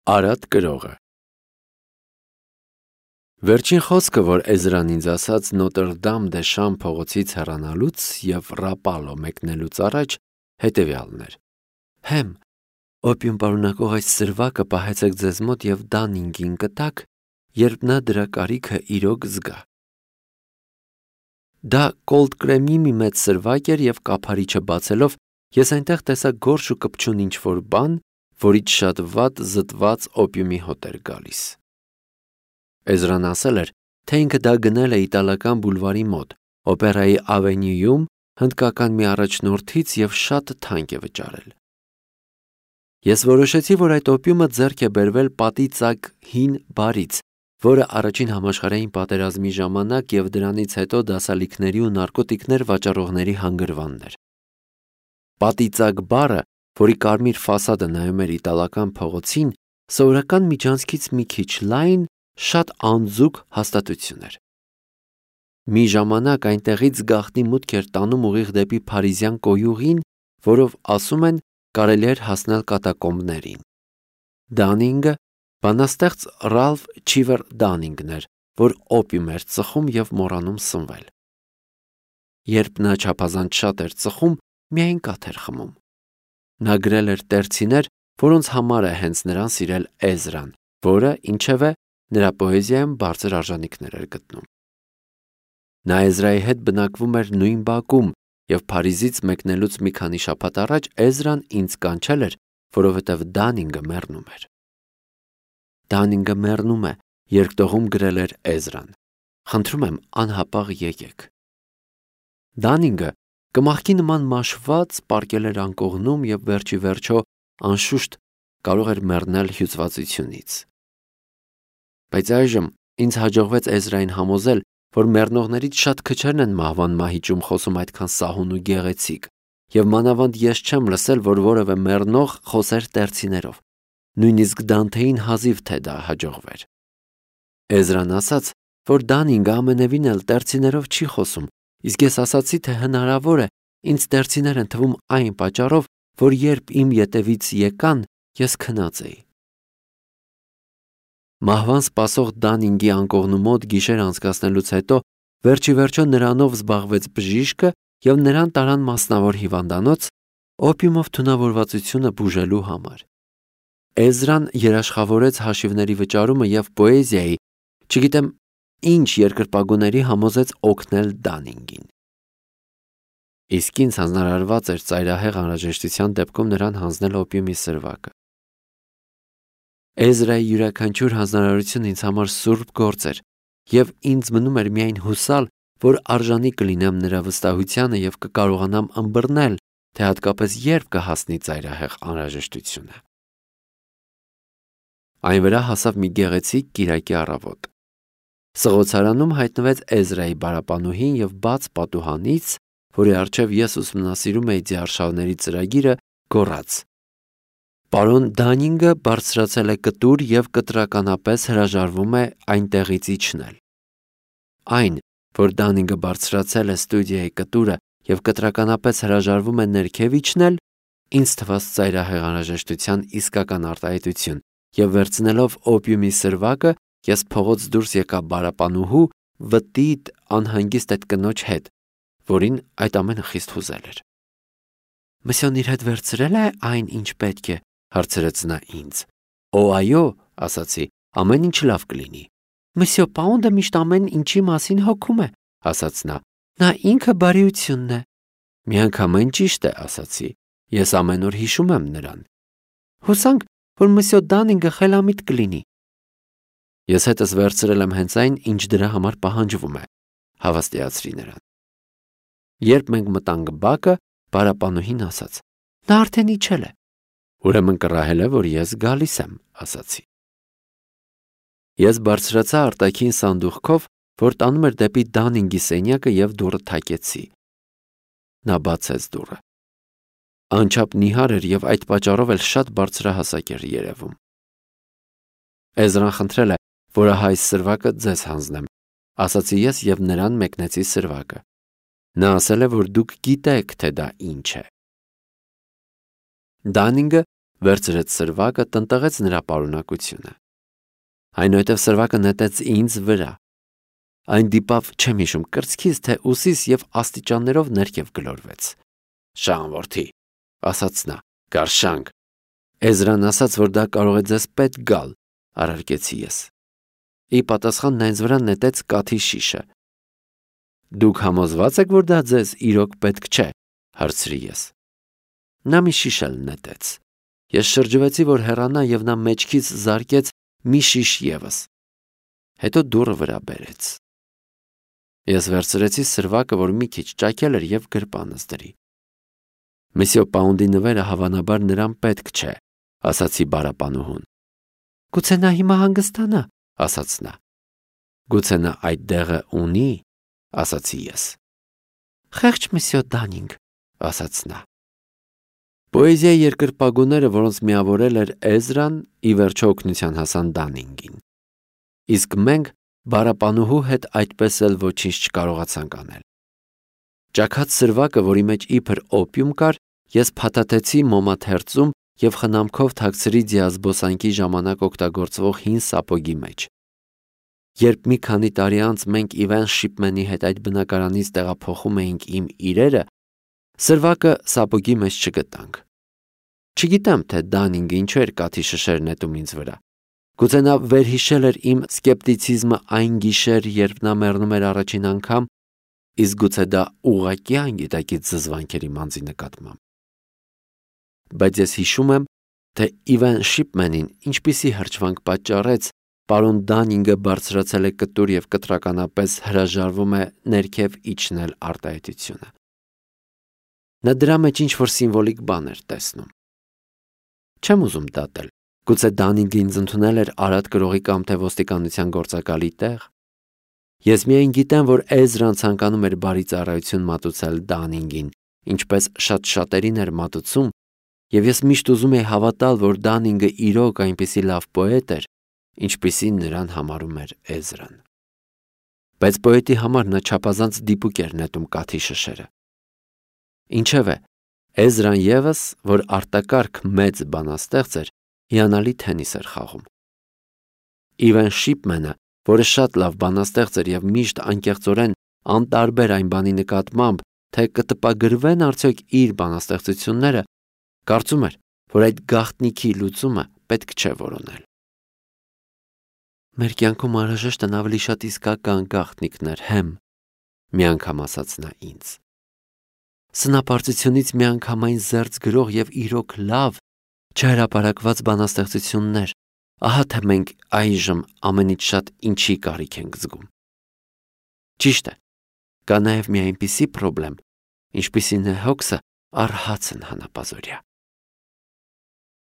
Արատ կրողը։ Վերջին խոսքը, որ Էզրան ինձ ասաց Նոտր Դամ դե Շամ փողոցից հեռանալուց և Ռապալո մեկնելուց առաջ, հետևյալն էր. Հեմ, օպիում պարունակող այս սրվակը պահեցեք ձեզ մոտ և Դանինգին կտաք, երբ նա դրա կարիքը իրոք զգա։ Դա կոլդ կրեմի մի մեծ սրվակ էր և կափարիչը բացելով ես այնտեղ տեսա գորշ ու կպչուն ինչ-որ բան, որից շատ վատ զտված օպիումի հոտ էր գալիս։ Էզրան ասել էր, թե ինքը դա գնել է իտալական բուլվարի մոտ, օպերայի ավենյուում, հնդկական մի առաջնորդից և շատ թանկ է վճարել։ Ես որոշեցի, որ այդ օպիումը ձեռք է բերվել պատի ծակ հին բարից, որը առաջին համաշխարհային պատերազմի ժամանակ և դրանից հետո դասալիքների ու նարկոտիկներ վաճառողների հանգրվանն էր։ Պատի ծակ բարը, որի կարմիր ֆասադը նայում էր իտալական փողոցին, սովորական միջանցքից մի քիչ լայն, շատ անձուկ հաստատություն էր։ Մի ժամանակ այնտեղից գաղտնի մուտք էր տանում ուղիղ դեպի փարիզյան կոյուղին, որով ասում են կարելի էր հասնել կատակոմբներին։ Դանինգը բանաստեղծ Ռալֆ Չիվեր Դանինգն էր, որ օպիում էր ծխում և մոռանում սնվել։ Երբ նա չափազանց շատ էր ծխում, միայն կաթ էր խմում։ Նա գրել էր տերցիներ, որոնց համար է հենց նրան սիրել Էզրան, որը, ինչևէ, նրա պոեզիայում բարձր արժանիքներ էր գտնում։ Նա Էզրայի հետ բնակվում էր նույն բակում, և Փարիզից մեկնելուց մի քանի շաբաթ առաջ Էզրան ինձ կանչել էր, որովհետև Դանինգը մեռնում էր։ Դանինգը մեռնում է, երկտողում գրել էր Էզրան։ Խնդրում եմ, անհապաղ եկեք։ Դանինգը կմախքի նման մաշված պառկել էր անկողնում և վերջի վերջո, անշուշտ, կարող էր մեռնել հյուծվածությունից։ Բայց այժմ ինձ հաջողվեց Էզրային համոզել, որ մեռնողներից շատ քչերն են մահվան մահիճում խոսում այդքան սահուն ու գեղեցիկ, և մանավանդ ես չեմ լսել, որ որևէ մեռնող խոսեր տերցիներով, նույնիսկ Դանթեին հազիվ թե դա հաջողվեր։ Էզրան ասաց, որ Դանինգը ամենևին էլ տերցիներով չի խոսում, իսկ ես ասացի, թե հնարավոր է, ինձ տերցիներ են թվում այն պատճառով, որ երբ իմ ետևից եկան, ես քնած էի։ Մահվան սպասող Դանինգի անկողնու մոտ գիշեր անցկացնելուց հետո վերջի վերջո նրանով զբաղվեց բժիշկը և նրան տարան մասնավոր հիվանդանոց օպիումով թունավորվածությունը բուժելու համար։ Էզրան երաշխավորեց հաշիվների վճարումը և պոեզիայի, չգիտեմ ինչ երկրպագուների համոզեց օգնել Դանինգին։ Իսկ ինձ հանձնարարված էր ծայրահեղ անհրաժեշտության դեպքում նրան հանձնել օպիումի սրվակը։ Էզրայի յուրաքանչյուր հանձնարարությունը ինձ համար սուրբ գործ էր, և ինձ մնում էր միայն հուսալ, որ արժանի կլինեմ նրա վստահությանը և կկարողանամ ըմբռնել, թե հատկապես երբ կհասնի ծայրահեղ անհրաժեշտությունը։ Այն վրա հասավ մի գեղեցիկ կիրակի առավոտ։ Սղոցարանում հայտնվեց Էզրայի բարապանուհին և բաց պատուհանից, որի առջև ես ուսումնասիրում էի ձիարշավների ծրագիրը, գոռաց. Պարոն Դանինգը բարձրացել է կտուր և կտրականապես հրաժարվում է այնտեղից իջնել։ Այն, որ Դանինգը բարձրացել է ստուդիայի կտուրը և կտրականապես հրաժարվում է ներքև իջնել, ինձ թվաց ծայրահեղ անհրաժեշտության իսկական արտահայտություն, և վերցնելով օպիումի սրվակը, ես փողոց դուրս եկա բարապանուհու վտիտ անհանգիստ այդ կնոջ հետ, որին այդ ամենը խիստ հուզել էր։ Մսյոն իր հետ վերցրել է այն, ինչ պետք է, հարցրեց նա ինձ։ Օ, այո, ասացի, ամեն ինչ լավ կլինի։ Մսյո Պաունդը միշտ ամեն ինչի մասին հոգում է, ասաց նա։ Նա ինքը բարիությունն է։ Միանգամայն ճիշտ է, ասացի, ես ամեն օր հիշում եմ նրան։ Հուսանք, որ մսյո Դանինգը խելամիտ կլինի։ Ես հետս վերցրել եմ հենց այն, ինչ դրա համար պահանջվում է, հավաստիացրի նրան։ Երբ մենք մտանք բակը, բարապանուհին ասաց. Նա արդեն իջել է։ Ուրեմն կռահել է, որ ես գալիս եմ, ասացի։ Ես բարձրացա արտաքին սանդուղքով, որ տանում էր դեպի Դանինգի սենյակը և դուռը թակեցի։ Նա բացեց դուռը։ Անչափ նիհար էր և այդ պատճառով էլ շատ բարձրահասակ էր երևում։ Էզրան խնդրել է, որ ահա այս սրվակը ձեզ հանձնեմ, ասացի ես և նրան մեկնեցի սրվակը։ Նա ասել է, որ դուք գիտեք, թե դա ինչ է։ Դանինգը վերցրեց սրվակը, տնտղեց նրա պարունակությունը։ Այնուհետև սրվակը նետեց ինձ վրա։ Այն դիպավ, չեմ հիշում, կրծքիս թե ուսիս և աստիճաններով ներքև գլորվեց։ «Շան որդի», ասաց նա, «գարշանք»։ Էզրան ասաց, որ դա կարող է ձեզ պետք գալ, առարկեցի ես։ Ի պատասխան նա ինձ վրա նետեց կաթի շիշը։ «Դուք համոզված եք, որ դա ձեզ իրոք պետք չէ», հարցրի ես։ Նա մի շիշ էլ նետեց։ Ես շրջվեցի, որ հեռանա, և նա մեջքից զարկեց մի շիշ ևս։ Հետո դուռը վրա բերեց։ Ես վերցրեցի սրվակը, որ մի քիչ ճաքել էր, և գրպանս դրի։ «Միսյո Պաունդի նվերը հավանաբար նրան պետք չէ», ասացի բարապանուհուն։ «Գուցե նա հիմա հանգստանա», ասաց նա։ «Գուցե նա այդ դեղը ունի», ասացի ես։ «Խեղճ միսյո Դանինգ», ասաց նա։ Պոեզիայի երկրպագուները, որոնց միավորել էր Էզրան, ի վերջո օգնության հասան Դանինգին։ Իսկ մենք բարապանուհու հետ այդպես էլ ոչինչ չկարողացանք անել։ Ճաքած սրվակը, որի մեջ իբր օպիում կար, ես փաթաթեցի մոմաթերծում և խնամքով թաքցրի ձիազբոսանքի ժամանակ օգտագործվող հին սապոգի մեջ։ Երբ մի քանի տարի անց մենք Իվեն Շիփմենի հետ այդ բնակարանից տեղափոխում էինք իմ իրերը, սրվակը սապոգի մեջ չգտանք։ Չգիտեմ, թե Դանինգը ինչու էր կաթի շշեր նետում ինձ վրա։ Գուցե նա վերհիշել էր իմ սկեպտիցիզմը այն գիշեր, երբ նա մեռնում էր առաջին անգամ, իսկ գուցե դա ուղղակի անգիտակից զզվանք էր իմ անձի նկատմամբ։ Բայց ես հիշում եմ, թե Իվեն Շիփմենին ինչպիսի հրճվանք պատճառեց, պարոն Դանինգը բարձրացել է կտուր և կտրականապես հրաժարվում է ներքև իջնել արտահայտությունը։ Նա դրա մեջ ինչ-որ սիմվոլիկ բան էր տեսնում։ Չեմ ուզում դատել։ Գուցե Դանինգը ինձ ընդունել էր Արադ գրողի կամ թե ոստիկանության գործակալի տեղ։ Ես միայն գիտեմ, որ Էզրան ցանկանում էր բարի ծառայություն մատուցել Դանինգին, ինչպես շատ շատերին էր մատուցում, և ես միշտ ուզում էի հավատալ, որ Դանինգը իրոք այնպիսի լավ պոետ էր, ինչպիսին նրան համարում էր Էզրան։ Բայց պոետի համար նա չափազանց դիպուկ էր նետում կաթի շշերը։ Ինչևէ, Էզրան ևս, որ արտակարգ մեծ բանաստեղծ էր, հիանալի թենիս էր խաղում։ Իվեն Շիփմենը, որը շատ լավ բանաստեղծ էր և միշտ անկեղծորեն անտարբեր այն բանի նկատմամբ, թե կտպագրվեն արդյոք իր բանաստեղծությունները, կարծում էր, որ այդ գաղտնիքի լուծումը պետք չէ որոնել։ Մեր կյանքում անհրաժեշտ են ավելի շատ իսկական գաղտնիքներ, հեմ, մի անգամ ասաց նա ինձ։ Սնապարծությունից միանգամայն զերծ գրող և իրոք լավ, չհրապարակված բանաստեղծություններ, ահա թե մենք այժմ ամենից շատ ինչի կարիք ենք զգում։ Ճիշտ է, կա նաև մի այնպիսի պրոբլեմ, ինչպիսին է հոգսը առ հացն հանապազօրյա։